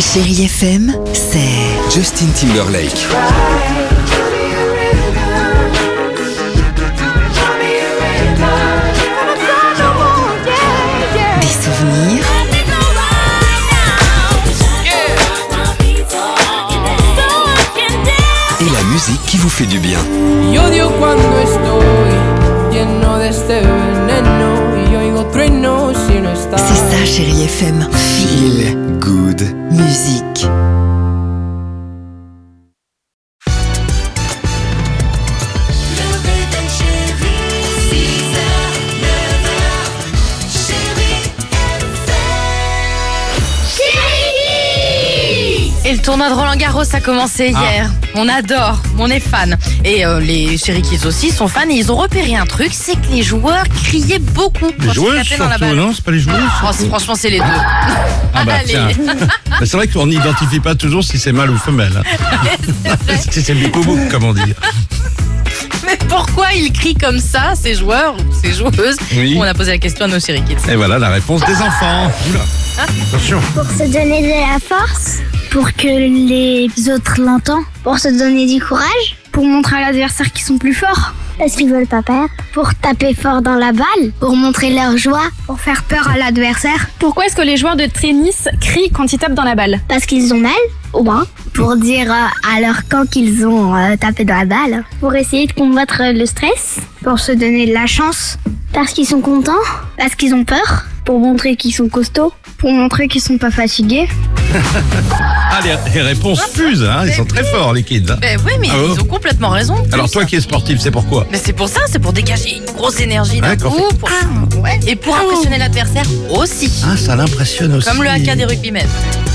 Chérie FM, c'est Justin Timberlake. des souvenirs, Et la musique qui vous fait du bien. Y odio cuando estoy lleno de este veneno y oigo truenos si no estás. c'est ça Chérie FM. Feel good. Musique. Et le tournoi de Roland-Garros a commencé hier. On adore, on est fan. Et les Chéri Kids aussi sont fans et ils ont repéré un truc, c'est que les joueurs criaient beaucoup. Les quand ils joueuses tapaient dans la surtout, balle. non? C'est pas les joueuses? Oh, franchement, c'est les deux. Ah bah Allez. tiens. Mais c'est vrai qu'on n'identifie pas toujours si c'est mâle ou femelle. Hein. Si c'est du boubou, comment dire. Mais pourquoi ils crient comme ça, ces joueurs ou ces joueuses? Oui. On a posé la question à nos Chéri Kids. Et voilà la réponse des enfants. Oula. Attention. Pour se donner de la force, pour que les autres l'entendent, pour se donner du courage, pour montrer à l'adversaire qu'ils sont plus forts. Parce qu'ils veulent pas perdre. Pour taper fort dans la balle, pour montrer leur joie, pour faire peur à l'adversaire. Pourquoi est-ce que les joueurs de tennis crient quand ils tapent dans la balle? Parce qu'ils ont mal au bras. Pour dire à leur camp qu'ils ont tapé dans la balle. Pour essayer de combattre le stress. Pour se donner de la chance. Parce qu'ils sont contents. Parce qu'ils ont peur. Pour montrer qu'ils sont costauds. Pour montrer qu'ils sont pas fatigués. Ah, les réponses fusent, hein. Ils sont très forts, les kids. Hein. Ben oui, mais Ah bon ils ont complètement raison. Alors toi qui es sportif, c'est pourquoi? Mais c'est pour ça, c'est pour dégager une grosse énergie d'un D'accord. coup. Ouais. Et pour impressionner l'adversaire aussi. Ah, ça l'impressionne aussi. Comme le haka des rugbymen.